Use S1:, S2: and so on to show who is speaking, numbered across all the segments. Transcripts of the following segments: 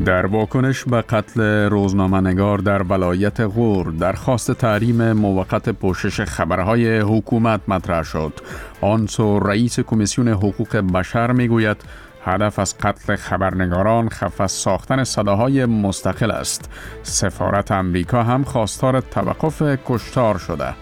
S1: در واکنش به قتل روزنامه‌نگار در ولایت غور درخواست تحریم موقت پوشش خبرهای حکومت مطرح شد. آن سو رئیس کمیسیون حقوق بشر میگوید هدف از قتل خبرنگاران خفه ساختن صداهای مستقل است. سفارت امریکا هم خواستار توقف کشتار شده.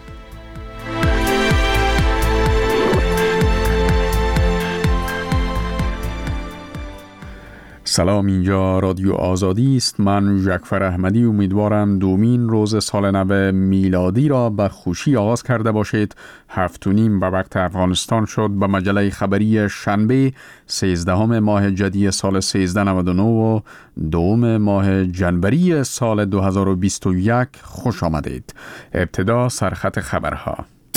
S1: سلام، اینجا رادیو آزادی است. من جعفر احمدی امیدوارم دومین روز سال نو میلادی را به خوشی آغاز کرده باشید. 7:30 به وقت افغانستان شد. به مجله خبری شنبه 13 ماه جدی سال 1399 و 2 ماه جنوری سال 2021 خوش آمدید. ابتدا سرخط خبرها.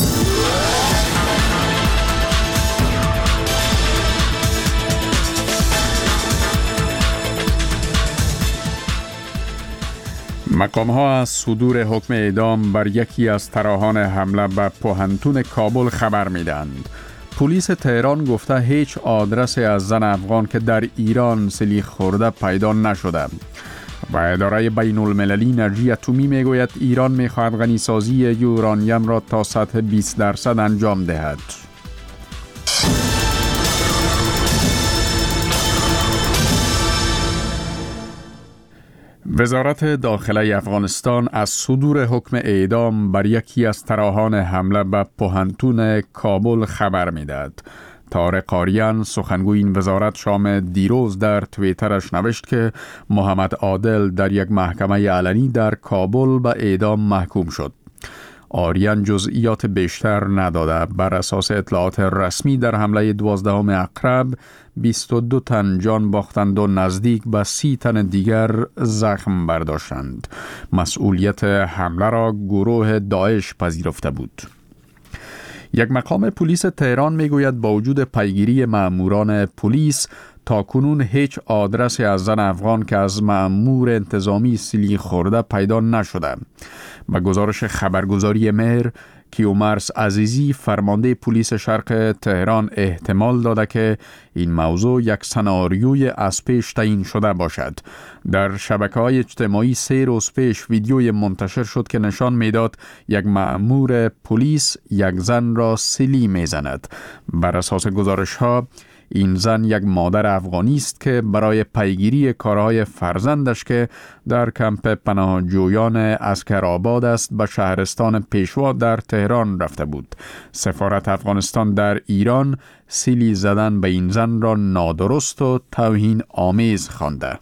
S1: مقام‌ها از صدور حکم اعدام بر یکی از طراحان حمله به پوهنتون کابل خبر می‌دهند. پلیس تهران گفته هیچ آدرسی از زن افغان که در ایران سلیح خورده پیدا نشده. و اداره بین المللی انرژی اتمی میگوید ایران می‌خواهد غنیسازی یورانیم را تا سطح 20% انجام دهد. وزارت داخله افغانستان از صدور حکم اعدام بر یکی از طراحان حمله به پوهنتون کابل خبر می‌دهد. طارق آریان سخنگوی این وزارت شام دیروز در توییترش نوشت که محمد عادل در یک محکمه علنی در کابل به اعدام محکوم شد. آریان جزئیات بیشتر نداده. بر اساس اطلاعات رسمی در حمله 12 اکتبر 22 تن جان باختند و نزدیک به 30 تن دیگر زخم برداشتند. مسئولیت حمله را گروه داعش پذیرفته بود. یک مقام پلیس تهران میگوید با وجود پیگیری مأموران پلیس تاکنون هیچ آدرسی از زن افغان که از مأمور انتظامی سلیح خورده پیدا نشده. به گزارش خبرگزاری مهر، کیومرث عزیزی فرمانده پلیس شرق تهران احتمال داده که این موضوع یک سناریوی از پیش تعیین شده باشد. در شبکه‌های اجتماعی 3 روز پیش ویدیوی منتشر شد که نشان میداد یک مأمور پلیس یک زن را سیلی میزند. بر اساس گزارش‌ها این زن یک مادر افغانی است که برای پیگیری کارهای فرزندش که در کمپ پناهجویان اسکرآباد است به شهرستان پیشوا در تهران رفته بود. سفارت افغانستان در ایران سیلی زدن به این زن را نادرست و توهین آمیز خوانده.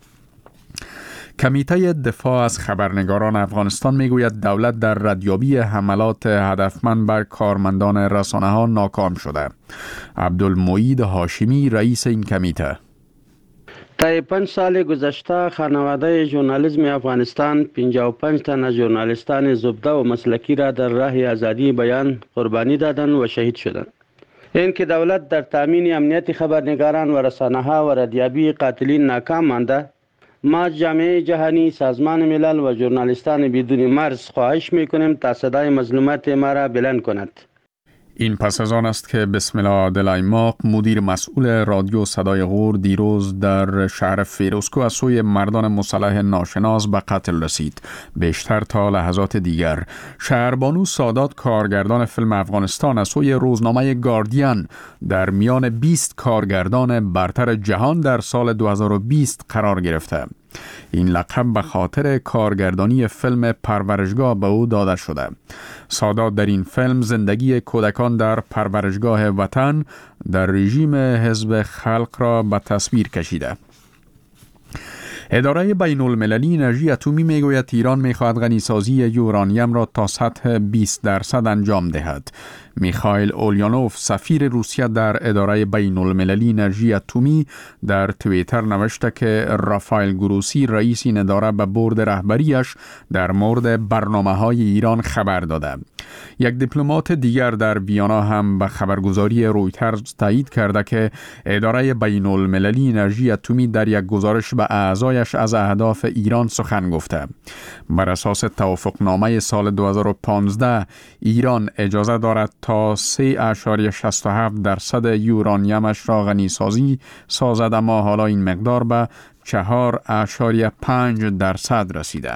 S1: کمیته دفاع از خبرنگاران افغانستان میگوید دولت در ردیابی حملات هدفمند بر کارمندان رسانه‌ها ناکام شده. عبدالمعید هاشمی رئیس این کمیته:
S2: طی 5 سال گذشته خانواده ژورنالیسم افغانستان 55 تن از ژورنالیستان زبده و مسلکی را در راه آزادی بیان قربانی دادند و شهید شدند. این که دولت در تامین امنیت خبرنگاران و رسانه‌ها و ردیابی قاتلین ناکام مانده، ما جامعه جهانی، سازمان ملل و ژورنالیستان بدون مرز خواهش میکنیم تا صدای مظلومات ما را بلند کند.
S1: این پس از آن است که بسم الله عادل ایماق مدیر مسئول رادیو صدای غور دیروز در شهر فیروزکو از سوی مردان مسلح ناشناس به قتل رسید. بیشتر تا لحظات دیگر شهربانو سادات کارگردان فیلم افغانستان از سوی روزنامه گاردین در میان 20 کارگردان برتر جهان در سال 2020 قرار گرفته. این لقب به خاطر کارگردانی فیلم پرورشگاه به او داده شده. سادات در این فیلم زندگی کودکان در پرورشگاه وطن در رژیم حزب خلق را به تصویر کشیده. اداره بین المللی انرژی اتمی میگوید ایران میخواهد غنیسازی یورانیم را تا سطح 20% انجام دهد. میخائیل اولیانوف سفیر روسیه در اداره بین المللی انرژی اتمی در توییتر نوشته که رافائل گروسی رئیس این اداره به بورد رهبریش در مورد برنامه‌های ایران خبر داده. یک دیپلمات دیگر در ویانا هم به خبرگزاری رویترز تایید کرده که اداره بین المللی انرژی اتمی در یک گزارش به اعضایش از اهداف ایران سخن گفته. بر اساس توافقنامه سال 2015 ایران اجازه دارد تا 3.67% یورانیمش را غنی سازد، اما حالا این مقدار به 4.5% رسیده.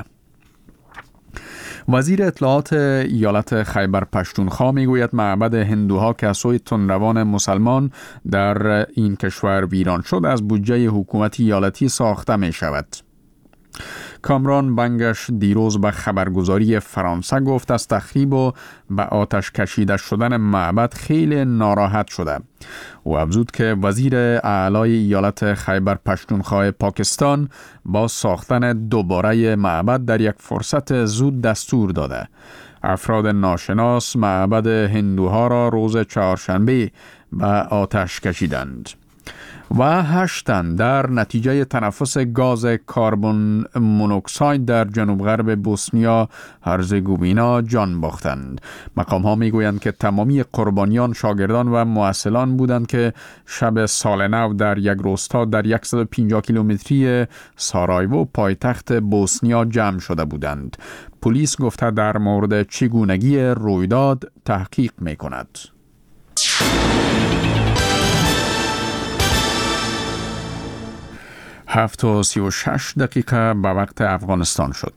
S1: وزیر اطلاعات ایالت خیبر پشتونخوا میگوید معبد هندوها که از سوی تندروان مسلمان در این کشور ویران شد از بودجه حکومت ایالتی ساخته می شود. کامران بنگش دیروز به خبرگزاری فرانسه گفت از تخریب و به آتش کشیده شدن معبد خیلی ناراحت شده. او افزود که وزیر اعلای ایالت خیبر پشتونخوا پاکستان با ساختن دوباره معبد در یک فرصت زود دستور داده. افراد ناشناس معبد هندوها را روز چهارشنبه به آتش کشیدند و 8 تن در نتیجه تنفس گاز کربن مونوکساید در جنوب غرب بوسنیا هرزگوینا جان باختند. مقام ها می گویند که تمامی قربانیان شاگردان و محصلان بودند که شب سال نو در یک روستا در 150 کیلومتری سارایوو پایتخت بوسنیا جمع شده بودند. پلیس گفته در مورد چگونگی رویداد تحقیق می کند. 7:36 به وقت افغانستان شد.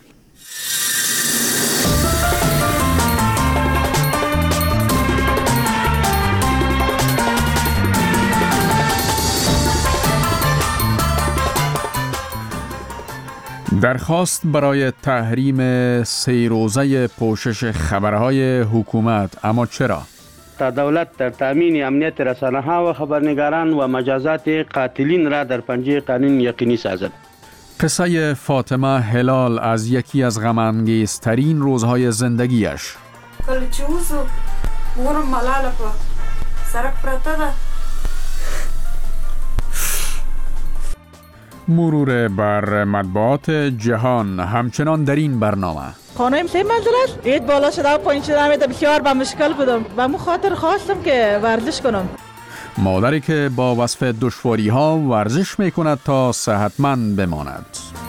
S1: درخواست برای تحریم 3 روزه پوشش خبرهای حکومت، اما چرا؟
S2: تا دولت در تامین امنیت رسانه‌ها و خبرنگاران و مجازات قاتلین را در پنجه قانون یقینی سازد.
S1: قصه فاطمه هلال از یکی از غم‌انگیزترین روزهای زندگیش.
S3: کله چې وځو مورم ملاله په سړک پرته ده.
S1: مرور بر مطبوعات جهان همچنان در این برنامه.
S4: خانه 3 منزل است. اید بالا شده و پایین شده میده، بسیار به مشکل بودم. به مو خاطر خواستم که ورزش کنم.
S1: مادری که با وصف دشواری ها ورزش میکند تا صحتمند بماند.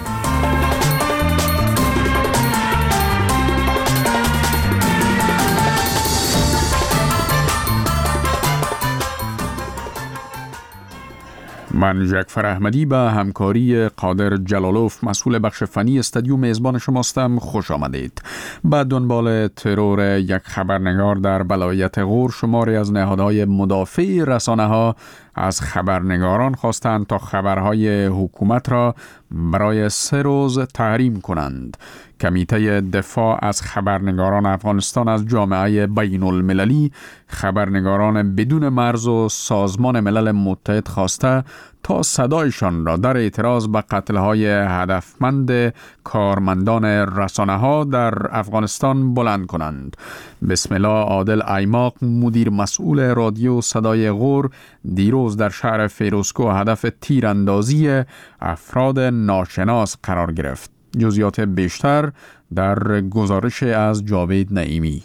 S1: من جعفر احمدی به همکاری قادر جلالوف مسئول بخش فنی استودیو میزبان شماستم. خوش آمدید. به دنبال ترور یک خبرنگار در ولایت غور شماری از نهادهای مدافع رسانه ها از خبرنگاران خواستند تا خبرهای حکومت را برای 3 روز تحریم کنند. کمیته دفاع از خبرنگاران افغانستان از جامعه بین المللی خبرنگاران بدون مرز و سازمان ملل متحد خواسته تا صدایشان را در اعتراض به قتل‌های هدفمند کارمندان رسانه‌ها در افغانستان بلند کنند. بسم الله عادل ایماق مدیر مسئول رادیو صدای غور دیروز در شهر فیروزکوه هدف تیراندازی افراد ناشناس قرار گرفت. جزئیات بیشتر در گزارش از جاوید نعیمی.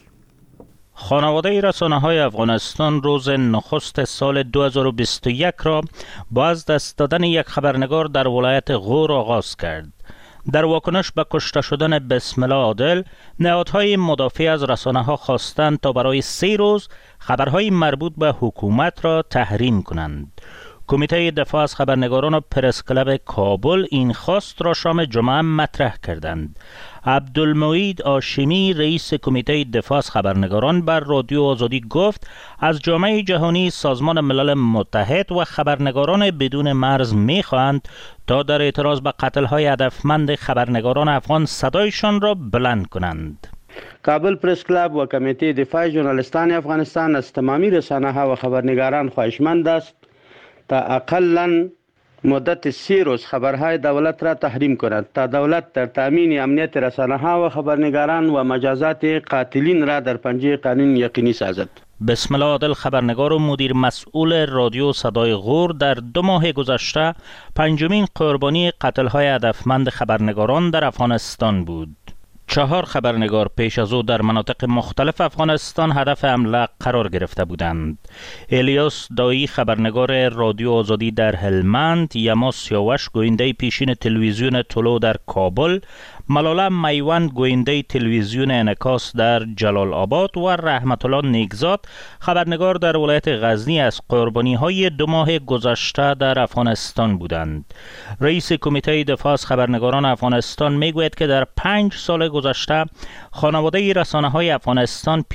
S5: خانواده رسانه‌های افغانستان روز نخست سال 2021 را با از دست دادن یک خبرنگار در ولایت غور آغاز کرد. در واکنش به کشته شدن بسم الله عادل، نهادهای مدافع از رسانه‌ها خواستند تا برای 3 روز خبرهای مربوط به حکومت را تحریم کنند. کمیته دفاع از خبرنگاران و پرس کلب کابل این خواست را شام جمعه مطرح کردند. عبدالمعید هاشمی رئیس کمیته دفاع از خبرنگاران بر رادیو آزادی گفت از جامعه جهانی، سازمان ملل متحد و خبرنگاران بدون مرز می‌خواهند تا در اعتراض به قتل‌های هدفمند خبرنگاران افغان صدایشان را بلند کنند.
S2: کابل پرس کلاب و کمیته دفاع ژورنالیستان افغانستان از تمامی رسانه‌ها و خبرنگاران خواهشمند است تا اقلاً مدت 3 روز خبرهای دولت را تحریم کند تا دولت در تامین امنیت رسانه‌ها و خبرنگاران و مجازات قاتلین را در پنجه قانون یقینی سازد.
S5: بسم الله عادل خبرنگار و مدیر مسئول رادیو صدای غور در 2 ماه گذشته 5مین قربانی قتل‌های هدفمند خبرنگاران در افغانستان بود. 4 خبرنگار پیش از او در مناطق مختلف افغانستان هدف حمله قرار گرفته بودند. الیاس دایی خبرنگار رادیو آزادی در هلمند، یما سیاوش گوینده پیشین تلویزیون طلوع در کابل، ملاله میوند گوینده تلویزیون انعکاس در جلال آباد و رحمت الله نیکزاد خبرنگار در ولایت غزنی از قربانی‌های 2 ماه گذشته در افغانستان بودند. رئیس کمیته دفاع از خبرنگاران افغانستان میگوید که در 5 سال گذشته خانواده رسانه‌های افغانستان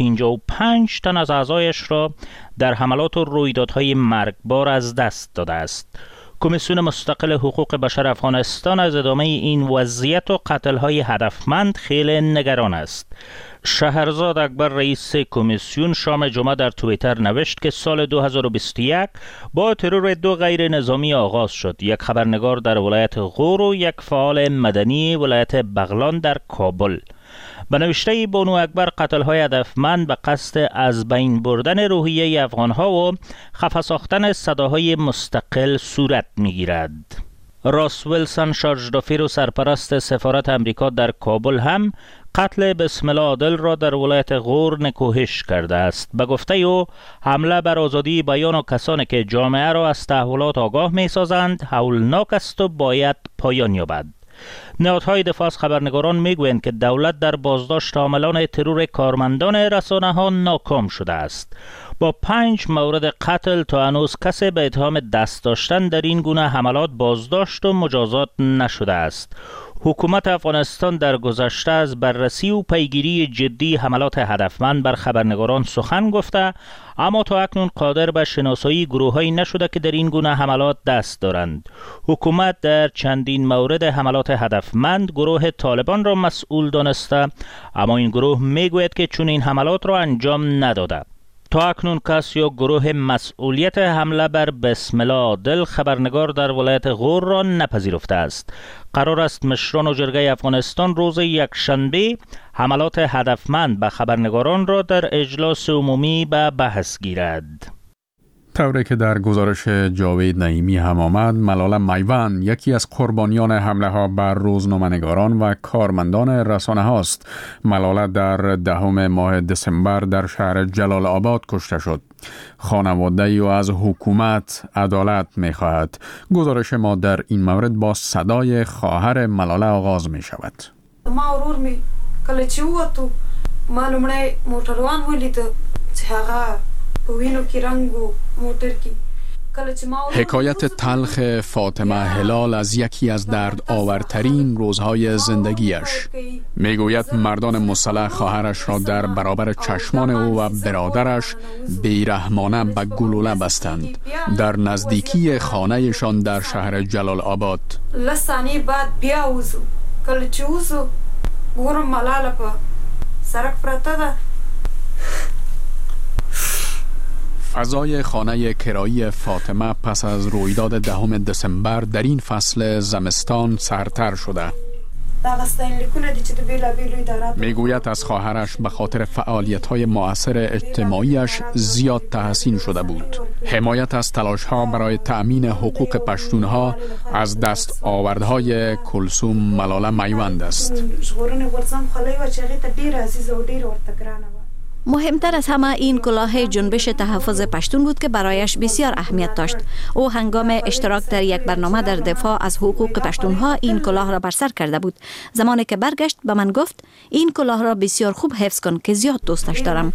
S5: 55 تن از اعضایش را در حملات و رویدادهای مرگبار از دست داده است. کمیسیون مستقل حقوق بشر افغانستان از ادامه این وضعیت و قتل‌های هدفمند خیلی نگران است. شهرزاد اکبر رئیس کمیسیون شام جمعه در توییتر نوشت که سال 2021 با ترور 2 غیر نظامی آغاز شد. 1 خبرنگار در ولایت غور و 1 فعال مدنی ولایت بغلان در کابل. به نوشته بانو اکبر قتل‌های هدفمند به قصد از بین بردن روحیه افغان‌ها و خفه ساختن صداهای مستقل صورت می‌گیرد. راس ویلسون شارژدافیر و سرپرست سفارت امریکا در کابل هم قتل بسم الله عادل را در ولایت غور نکوهش کرده است. به گفته او حمله بر آزادی بیان و کسانی که جامعه را از تحولات آگاه می‌سازند هولناک است و باید پایان یابد. نهادهای دفاع از خبرنگاران میگویند که دولت در بازداشت عاملان ترور کارمندان رسانه‌ها ناکام شده است. با 5 مورد قتل تا هنوز کسی به اتهام دست داشتن در این گونه حملات بازداشت و مجازات نشده است. حکومت افغانستان در گذشته از بررسی و پیگیری جدی حملات هدفمند بر خبرنگاران سخن گفته، اما تا اکنون قادر به شناسایی گروه‌هایی نشده که در این گونه حملات دست دارند. حکومت در چندین مورد حملات هدفمند گروه طالبان را مسئول دانسته، اما این گروه میگوید که چون این حملات را انجام نداده. تا اکنون کس یا گروه مسئولیت حمله بر بسم الله عادل خبرنگار در ولایت غور را نپذیرفته است. قرار است مشران و جرگه افغانستان روز یکشنبه حملات هدفمند به خبرنگاران را در اجلاس عمومی به بحث گیرد.
S1: طوری که در گزارش جاوید نعیمی هم آمد، ملاله میوند یکی از قربانیان حمله ها بر روزنامه‌نگاران و کارمندان رسانه هاست. ملاله در 10 ماه دسامبر در شهر جلال آباد کشته شد. خانواده او از حکومت عدالت می خواهد. گزارش ما در این مورد با صدای خواهر ملاله آغاز می شود.
S3: ما ورور می کله چې ووتو ما لومړی موټروان ولید چې هغه
S1: حکایت تلخ فاطمه هلال از یکی از درد آورترین روزهای زندگیش. میگوید مردان مسلح خواهرش را در برابر چشمان او و برادرش بیرحمانه به گلوله بستند در نزدیکی خانهشان در شهر جلال آباد.
S3: لسانی بعد بیا وزو کله چې وزو ګورم ملاله په سرک پرته ده.
S1: فضای خانه کرایی فاطمه پس از رویداد 10 دسامبر در این فصل زمستان سرتر شده. میگوید از خواهرش به خاطر فعالیت‌های مؤثر اجتماعیش زیاد تحسین شده بود. حمایت از تلاش‌ها برای تأمین حقوق پشتونها از دست آوردهای کلثوم ملاله میوند است.
S6: مهمتر از همه این کلاه جنبش تحفظ پشتون بود که برایش بسیار اهمیت داشت. او هنگام اشتراک در یک برنامه در دفاع از حقوق پشتونها این کلاه را بر سر کرده بود. زمانی که برگشت به من گفت این کلاه را بسیار خوب حفظ کن که زیاد دوستش دارم.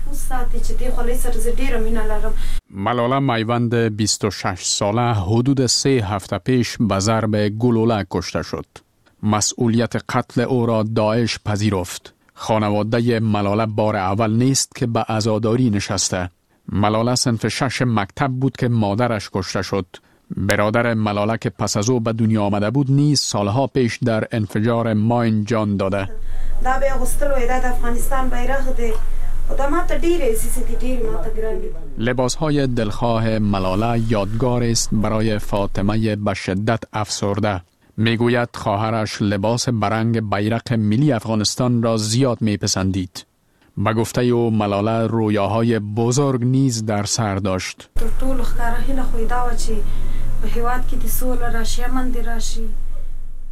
S1: ملاله میوند 26 ساله حدود 3 هفته پیش به ضرب گلوله کشته شد. مسئولیت قتل او را داعش پذیرفت. خانواده ملاله بار اول نیست که به عزاداری نشسته. ملاله صنف 6 مکتب بود که مادرش کشته شد. برادر ملاله که پس از او به دنیا آمده بود نیز سالها پیش در انفجار ماین جان داده.
S3: دا به غسل و ایداد افغانستان بیرغ دی.
S1: لباسهای دلخواه ملاله یادگار است برای فاطمه به شدت افسرده. میگوید خواهرش لباس برنگ بیرق ملی افغانستان را زیاد میپسندید. به گفته او ملاله رویاهای بزرگ نیز در سر داشت.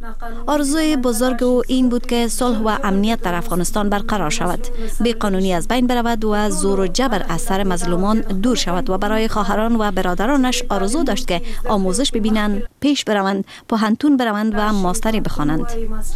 S6: آرزوی بزرگ او این بود که صلح و امنیت در افغانستان برقرار شود، بی‌قانونی از بین برود و زور و جبر از سر مظلومان دور شود و برای خواهران و برادرانش آرزو داشت که آموزش ببینند، پیش بروند، پوهنتون بروند و ماستری بخوانند.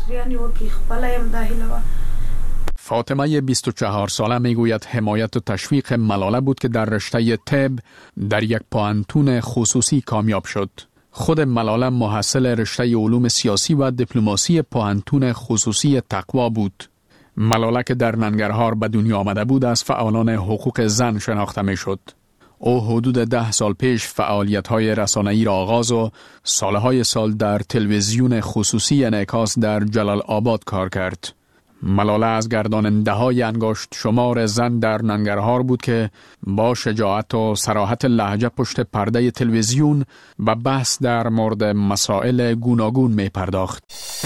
S1: فاطمه 24 ساله میگوید حمایت و تشویق ملاله بود که در رشته طب در یک پوهنتون خصوصی کامیاب شد. خود ملاله محصل رشته علوم سیاسی و دیپلماسی پوهنتون خصوصی تقوا بود. ملاله که در ننگرهار به دنیا آمده بود از فعالان حقوق زن شناخته می شد. او حدود 10 سال پیش فعالیت‌های رسانه‌ای را آغاز و سالهای سال در تلویزیون خصوصی انعکاس در جلال آباد کار کرد. ملاله از گرداننده‌های انگشت شمار زن در ننگرهار بود که با شجاعت و صراحت لهجه پشت پرده تلویزیون به بحث در مورد مسائل گوناگون می پرداخت.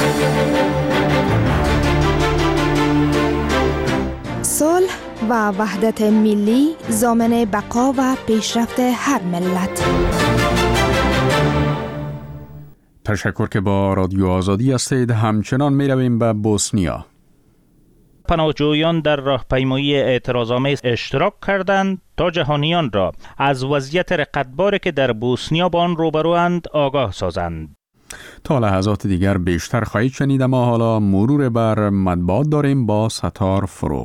S7: صلح و وحدت ملی ضامن بقا و پیشرفت هر ملت.
S1: تشکر که با رادیو آزادی هستید. همچنان می رویم به بوسنیا.
S5: پناهجویان در راهپیمایی اعتراض‌آمیز اشتراک کردند تا جهانیان را از وضعیت رقتباری که در بوسنیا با آن روبروند آگاه سازند.
S1: تا لحظات دیگر بیشتر خواهید شنید، اما حالا مرور بر مطبوعات داریم با ستار فروغ.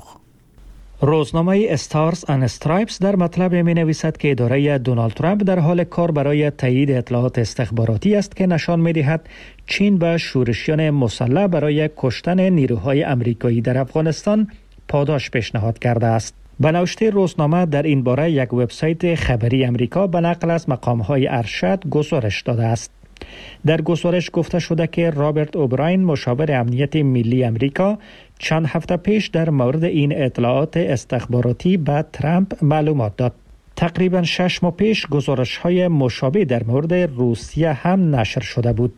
S8: روزنامه استارز اند استرایپس در مطلب می نویسد که اداره دونالد ترامپ در حال کار برای تایید اطلاعات استخباراتی است که نشان می دهد چین به شورشیان مسلح برای کشتن نیروهای آمریکایی در افغانستان پاداش پیشنهاد کرده است. به نوشته روزنامه در این باره یک وبسایت خبری آمریکا به نقل از مقام‌های ارشد گزارش داده است. در گزارش گفته شده که رابرت اوبراین مشاور امنیت ملی آمریکا چند هفته پیش در مورد این اطلاعات استخباراتی به ترامپ معلومات داد. تقریبا 6 ماه پیش گزارش‌های مشابه در مورد روسیه هم نشر شده بود.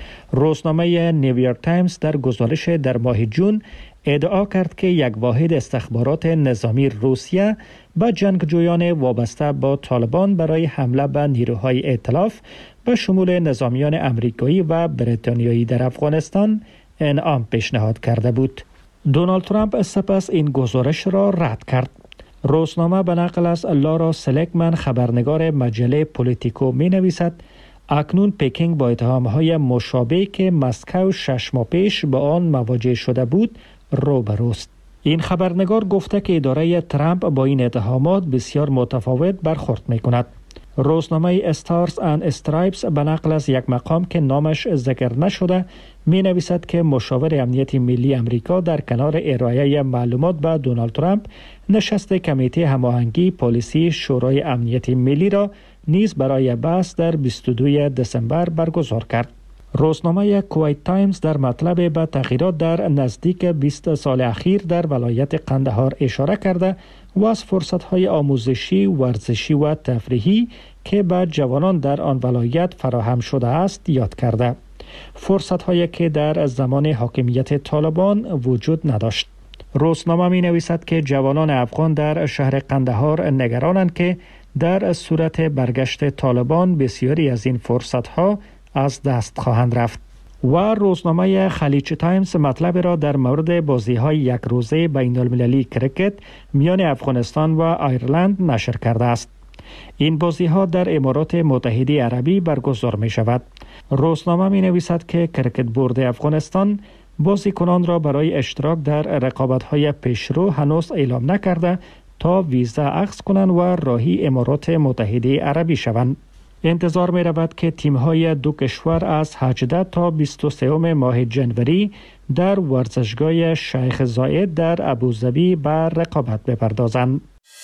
S8: روزنامه نیویورک تایمز در گزارش در ماه جون ادعا کرد که یک واحد استخبارات نظامی روسیه به جنگجویان وابسته با طالبان برای حمله به نیروهای ائتلاف به شمول نظامیان آمریکایی و بریتانیایی در افغانستان انعام پیشنهاد کرده بود. دونالد ترامپ سپس این گزارش را رد کرد. روزنامه به نقل از لارا سلیکمن خبرنگار مجله پولیتیکو می نویسد اکنون پکینگ با اتهام‌های مشابه که مسکو 6 ماه پیش با آن مواجه شده بود روبروست. این خبرنگار گفته که اداره ترامپ با این اتهامات بسیار متفاوت برخورد می‌کند. روزنامه استارز اند استرایپس به نقل از یک مقام که نامش ذکر نشده می نویسد که مشاور امنیت ملی آمریکا در کنار ارائه معلومات به دونالد ترامپ نشست کمیته هماهنگی پالیسی شورای امنیت ملی را نیز برای بحث در 22 دسامبر برگزار کرد. روزنامه کویت تایمز در مطلب به تغییرات در نزدیک 20 سال اخیر در ولایت قندهار اشاره کرده و از فرصت‌های آموزشی، ورزشی و تفریحی که به جوانان در آن ولایت فراهم شده است یاد کرده. فرصت‌هایی که در زمان حاکمیت طالبان وجود نداشت. روزنامه می‌نویسد که جوانان افغان در شهر قندهار نگرانند که در صورت برگشت طالبان بسیاری از این فرصت‌ها از دست خواهند رفت. و روزنامه خلیج تایمز مطلب را در مورد بازی‌های یک روزه بین‌المللی کرکت میان افغانستان و آیرلند نشر کرده است. این بازی‌ها در امارات متحده عربی برگزار می‌شود. روزنامه می‌نویسد که کرکت بورد افغانستان بازیکنان را برای اشتراک در رقابت‌های پیشرو هنوز اعلام نکرده تا ویزا اخذ کنند و راهی امارات متحده عربی شوند. انتظار می رود که تیم‌های دو کشور از 18 تا 23 ماه جنوری در ورزشگاه شیخ زاید در ابوظبی به رقابت بپردازند.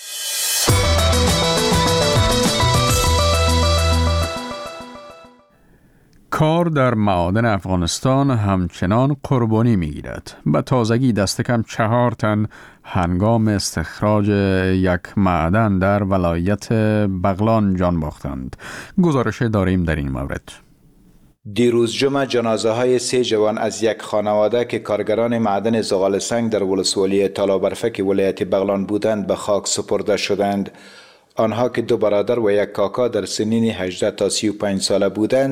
S1: کار در معادن افغانستان همچنان قربانی می‌گیرد. به تازگی دست کم 4 تن هنگام استخراج یک معدن در ولایت بغلان جان باختند. گزارش داریم در این مورد.
S9: دیروز جمعه جنازه های 3 جوان از یک خانواده که کارگران معدن زغال سنگ در ولسوالی تالابرفک ولایت بغلان بودند به خاک سپرده شدند. آنها که 2 برادر و 1 کاکا در سنین 18 تا 35 ساله بودند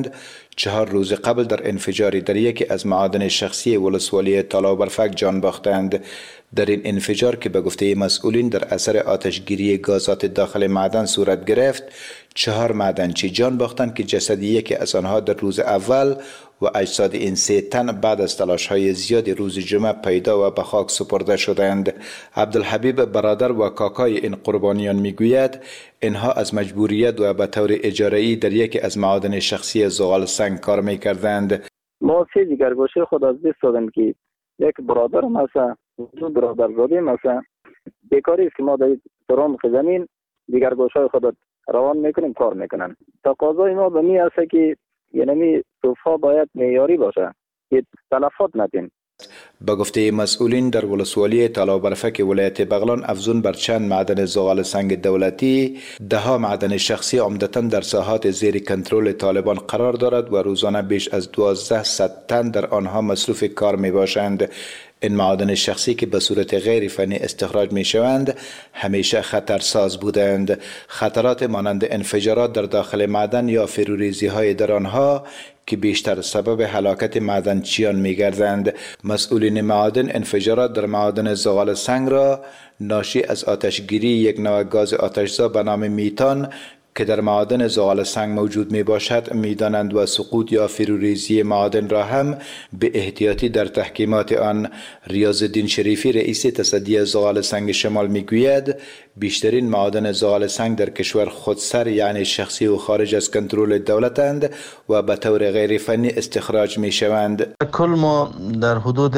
S9: 4 روز قبل در انفجاری در یکی از معادن شخصی ولسوالی طلابرفک جان باختند. در این انفجار که به گفته مسئولین در اثر آتشگیری گازات داخل معدن صورت گرفت، 4 معدنچی جان باختند که جسد یکی از آنها در روز اول و اجساد این 3 تن بعد از تلاش‌های زیاد روز جمعه پیدا و به خاک سپرده شدند. عبدالحبیب برادر و کاکای این قربانیان میگوید اینها از مجبوریت و به طور اجاره‌ای در یکی از معادن شخصی زغال سنگ کار میکردند.
S10: ما 3 جگرگوشه خود از دست دادیم که یک برادر مثلا 2 برادر زاده مثلا بیکاری است که ما در ترام زمین جگرگوشه خود روان میکنیم کار میکنن. تقاضای ما به می است که یعنی صوفا باید معیاری باشه که تلفات ندیم.
S9: با گفته مسئولین در ولسوالی طلابرفک ولایت بغلان افزون بر چند معدن زغال سنگ دولتی 10 معدن شخصی عمدتاً در ساحات زیر کنترل طالبان قرار دارد و روزانه بیش از 1200 تن در آنها مصروف کار می باشند. این معادن شخصی که به صورت غیر فنی استخراج می شوند همیشه خطرساز بودند. خطرات مانند انفجارات در داخل معدن یا فروریزی های در آنها که بیشتر سبب هلاکت معدنچیان می گردند. مسئولین معادن انفجارات در معادن زغال سنگ را ناشی از آتشگیری یک نوع گاز آتشزا به نام میتان که در معادن زغال سنگ موجود می باشد می دانند و سقوط یا فروریزی معادن را هم به احتیاطی در تحکیمات آن. ریاضالدین شریفی رئیس تصدی زغال سنگ شمال می گوید بیشترین معادن زغال سنگ در کشور خودسر یعنی شخصی و خارج از کنترل دولتند و به طور غیر فنی استخراج می شوند.
S11: کل ما در حدود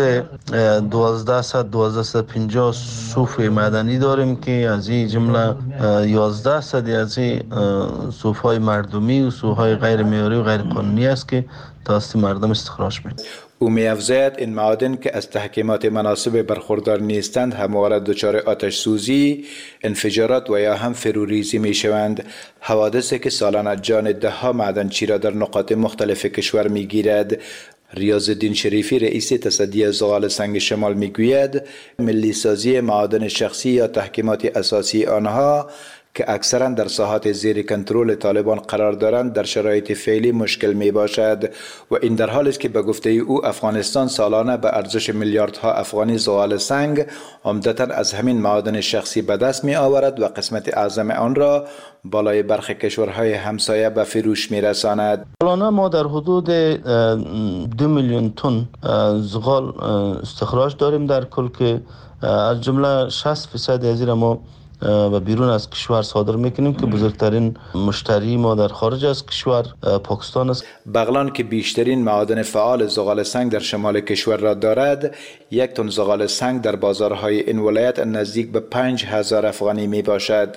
S11: 1250 صوف معدنی داریم که از این جمله 1100 از این صوف‌های مردمی و صوف‌های غیر معیاری و غیر قانونی است که توسط مردم استخراج می‌شود.
S9: او می‌افزاید این معادن که از تحکیمات مناسب برخوردار نیستند همواره دچار آتش سوزی، انفجارات و یا هم فروریزی می‌شوند. حوادثی که سالانه جان 10 معدنچی را در نقاط مختلف کشور می‌گیرد. ریاضالدین شریفی رئیس تصدی زغال سنگ شمال می‌گوید ملی سازی معادن شخصی یا تحکیمات اساسی آنها که اکثرا در ساحات زیر کنترل طالبان قرار دارند در شرایط فعلی مشکل می باشد و این در حالی است که به گفته او افغانستان سالانه به ارزش میلیاردها افغانی زغال سنگ عمدتاً از همین معادن شخصی به دست می آورد و قسمت اعظم آن را بالای برخی کشورهای همسایه به فروش می رساند.
S11: سالانه ما در حدود 2 میلیون تن زغال استخراج داریم در کل که از جمله 60% از این ما و بیرون از کشور صادر میکنیم که بزرگترین مشتری ما در خارج از کشور پاکستان است.
S9: بغلان که بیشترین معادن فعال زغال سنگ در شمال کشور را دارد، 1 تن زغال سنگ در بازارهای این ولایت نزدیک به 5000 افغانی می باشد.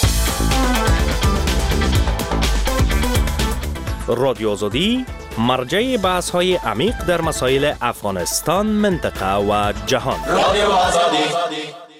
S12: رادیو آزادی مرجع بحث‌های عمیق در مسائل افغانستان، منطقه و جهان. رادیو آزادی.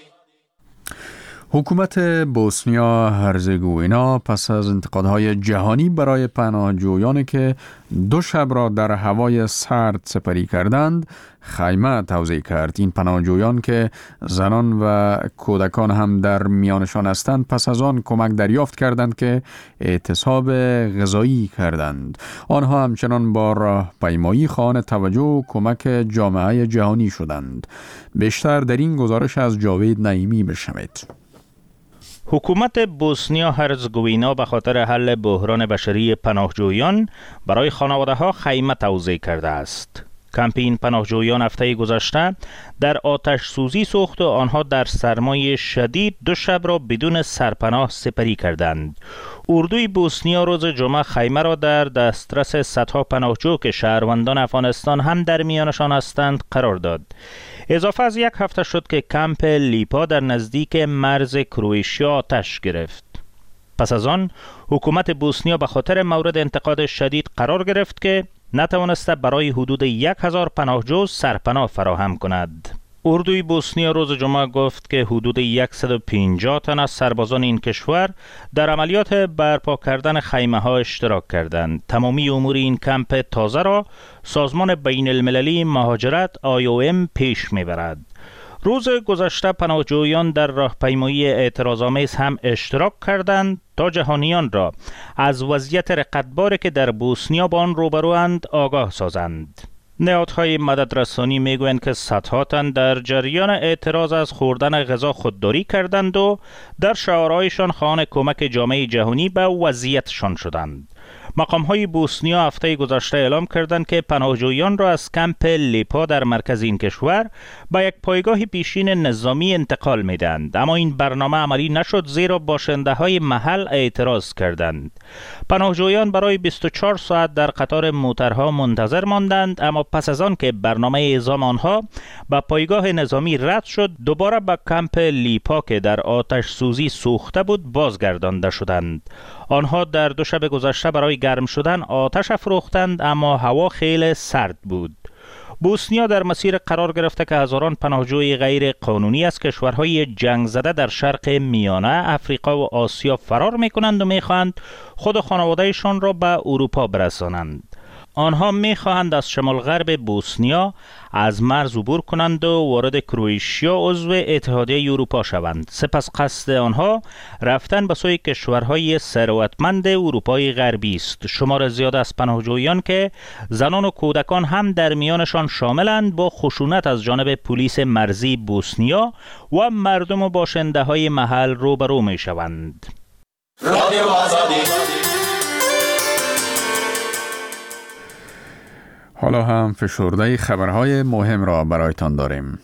S1: حکومت بوسنیا هرزگوینا پس از انتقادهای جهانی برای پناهجویانی که 2 شب را در هوای سرد سپری کردند خیمه توزیع کرد. این پناهجویان که زنان و کودکان هم در میانشان هستند پس از آن کمک دریافت کردند که اعتصاب غذایی کردند. آنها همچنان با راهپیمایی خواهان توجه و کمک جامعه جهانی شدند. بیشتر در این گزارش از جاوید نعیمی بشنوید.
S5: حکومت بوسنیا هرزگوینا به خاطر حل بحران بشری پناهجویان برای خانواده‌ها خیمه توزیع کرده است. کمپ این پناهجویان هفته گذشته در آتش سوزی سوخت و آنها در سرمای شدید 2 شب را بدون سرپناه سپری کردند. اردوی بوسنیا روز جمعه خیمه را در دسترس صدها پناهجو که شهروندان افغانستان هم در میانشان هستند قرار داد. اضافه از 1 هفته شد که کمپ لیپا در نزدیک مرز کرواتیا آتش گرفت. پس از آن حکومت بوسنیا به خاطر مورد انتقاد شدید قرار گرفت که نتوانسته برای حدود 1000 پناهجو سرپناه فراهم کند. اردوی بوسنیا روز جمعه گفت که حدود 150 تن از سربازان این کشور در عملیات برپا کردن خیمه ها اشتراک کردند. تمامی امور این کمپ تازه را سازمان بین المللی مهاجرت IOM پیش میبرد. روز گذشته پناهجویان در راهپیمایی اعتراض‌آمیز هم اشتراک کردند تا جهانیان را از وضعیت رقتباری که در بوسنیا با آن روبروند آگاه سازند. نهادهای مددرسانی میگویند که صدها تن در جریان اعتراض از خوردن غذا خودداری کردند و در شعارهایشان خواهان کمک جامعه جهانی به وضعیتشان شدند. مقام‌های بوسنیا هفته گذشته اعلام کردند که پناهجویان را از کمپ لیپا در مرکز این کشور به یک پایگاه پیشین نظامی انتقال می‌دهند، اما این برنامه عملی نشد زیرا باشنده‌های محل اعتراض کردند. پناهجویان برای 24 ساعت در قطار موترها منتظر ماندند، اما پس از آن که برنامه اعزام آنها به پایگاه نظامی رد شد، دوباره به کمپ لیپا که در آتش سوزی سوخته بود بازگردانده شدند. آنها در 2 شب گذشته برای گرم شدن آتش افروختند، اما هوا خیلی سرد بود. بوسنیا در مسیر قرار گرفته که هزاران پناهجوی غیر قانونی از کشورهای جنگ زده در شرق میانه، افریقا و آسیا فرار میکنند و میخواهند خود و خانوادهشان را به اروپا برسانند. آنها میخواهند از شمال غرب بوسنیا از مرز عبور کنند و وارد کرواتیا عضو اتحادیه اروپا شوند. سپس قصد آنها رفتن به سوی کشورهای ثروتمند اروپای غربی است. شمار زیاد از پناهجویان که زنان و کودکان هم در میانشان شاملند با خشونت از جانب پلیس مرزی بوسنیا و مردم و باشنده‌های محل روبرو میشوند. رادیو آزادی.
S1: حالا هم فشرده خبرهای مهم را برایتان داریم.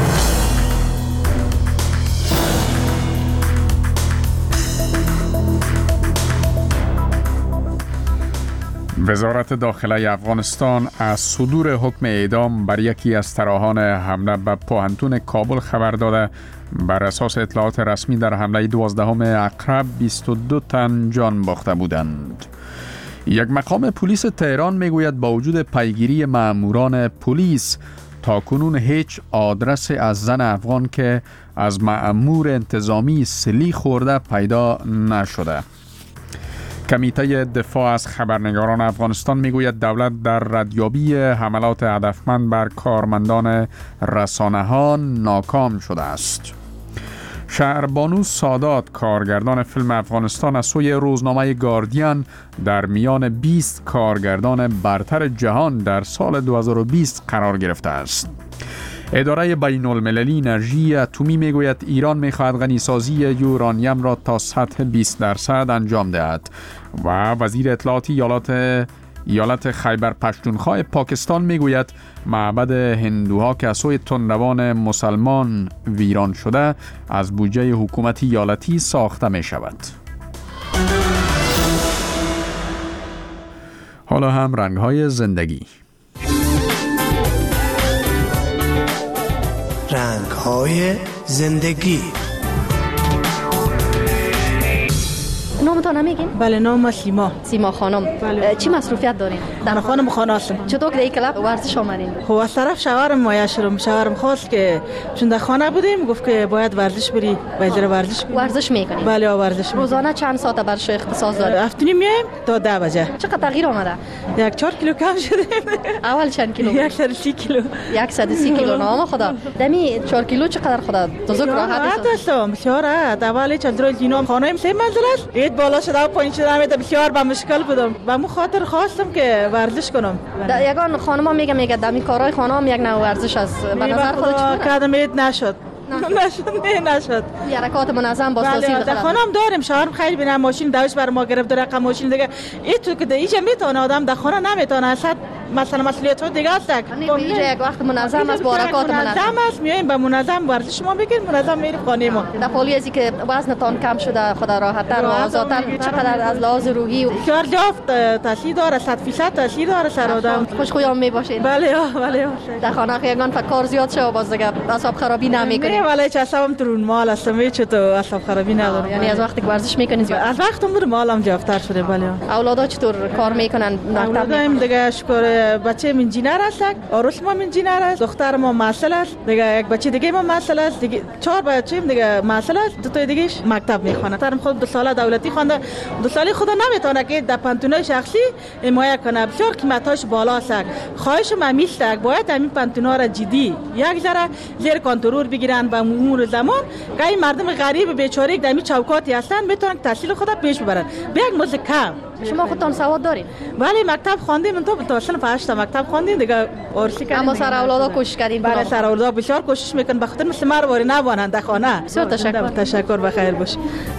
S1: وزارت داخله افغانستان از صدور حکم اعدام بر یکی از طراحان حمله به پوهنتون کابل خبر داده. بر اساس اطلاعات رسمی در حمله 12 اکتبر 22 تن جان باخته بودند. یک مقام پلیس تهران میگوید با وجود پیگیری ماموران پلیس تاکنون هیچ آدرس از زن افغان که از مامور انتظامی سلی خورده پیدا نشده. کمیته دفاع از خبرنگاران افغانستان میگوید دولت در ردیابی حملات هدفمند بر کارمندان رسانه‌ها ناکام شده است. شهربانو سادات، کارگردان فیلم افغانستان، از سوی روزنامه گاردین در میان 20 کارگردان برتر جهان در سال 2020 قرار گرفته است. اداره بین المللی انرژی اتمی میگوید ایران میخواهد غنیسازی یورانیم را تا سطح 20% انجام دهد و وزیر اطلاعات ایالت خیبر پشتونخوا پاکستان میگوید معبد هندوها که از سوی تندروان مسلمان ویران شده از بودجه حکومت ایالتی ساخته می شود. حالا هم رنگ‌های زندگی.
S13: رنگ‌های زندگی.
S14: نامتان نمیگین؟
S4: بله، نام سیما
S14: خانم.
S4: بله.
S14: چی مصروفیت دارین؟
S4: در خانه هستم.
S14: چطور که در این کلاب ورزش آمدین؟
S4: خب از طرف شوهرم مایه شدم. شوهرم خواست که چون در خانه بودیم گفت که باید ورزش بری، باید
S14: ورزش میکنیم.
S4: بله ورزش.
S14: روزانه چند ساعت برش اختصاص دارید؟
S4: هفته‌نیم میایم تا 10 بجه.
S14: چقدر تغییر آمده؟
S4: 4 کیلو کم شدیم.
S14: اول چند کیلو؟
S4: 130 کیلو.
S14: 130 کیلو. نام خدا. دمی 4 کیلو چقدر خدا دوزک راحت
S4: هستم. بسیار راحت. اولی چندر جینام خانه‌ام 3 منزل است. اید بالا شده و پایین شده میاد، بسیار به مشکل بودم. به مو خاطر خواستم که ورزش کنم.
S14: یگان خانم‌ها میگه دمی کارهای خانه هم یک نوع ورزش است. به نظر خودت چطور؟
S4: کردم نشد.
S14: حرکات منظم با ساسی
S4: دخل. در خانه هم داریم. شوهرم خیلی بینه ماشین دوش بر ما گرفت، رقم ماشین دیگه. این تو که اینجا میتونه آدم در خانه نمیتونه. اصلا مثلا مسئولیت ها دیگه است.
S14: اینجا یک وقت منظم است با حرکات منظم
S4: است. میایم به منظم ورزش ما بگیر، منظم میریم خانه ما.
S14: در حالی ازی که وزنتان کم شده، خدا راحت‌تر و آزادتر، چقدر از لحاظ روحی
S4: بسیار جفت تاثیر داره، 100% تاثیر داره سر آدم.
S14: خوشخویان میباشید.
S4: بله.
S14: در خانه یگان فکر زیاد شه و باز دیگه اعصاب خرابی نمیکنید.
S4: ولی چسبم تو مال است، چطور اعصاب خرابی ندارم.
S14: یعنی از وقتی که ورزش میکنید
S4: از وقت عمر مالم جافتر شده. بله.
S14: اولادا چطور کار میکنن؟
S4: اولادم دیگه شکر بچه من انجینر است، عروس ما انجینر است، دختر ما معسل است، دیگه یک بچه دیگه ما معسل است، دیگه 4 بچه دیگه معسل است، 2 تا دیگهش مکتب میخونه. ترم خود 2 ساله دولتی خوانده، 2 ساله خود نمیتونه که در پانتونای شخصی حمایت کنه، بسیار قیمتاش بالا است. خواهش ما میست باید همین پانتونا را جدی یک ذره زیر کنترل بگیرن به مرور زمان که این مردم غریب بیچاره در این چوکاتی هستن میتونن تحصیل خود پیش ببرن به یک مزد کم.
S14: شما خودتان سواد دارین؟
S4: بله مکتب خواندیم، تو تا صنف 8 مکتب خواندیم دیگه ارسی کردیم.
S14: اما سر اولادا کوشش کردین؟
S4: بله سر اولادا بسیار کوشش میکنن به خاطر مثل مرواری نبانند در خانه.
S14: بسیار تشکر.
S4: تشکر بخیر باشید.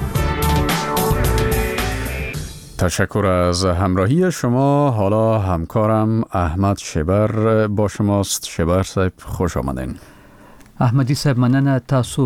S1: تشکر از همراهی شما. حالا همکارم احمد شبر با شماست. شبر صاحب خوش آمدین.
S15: احمدی صاحب مننه. تاسو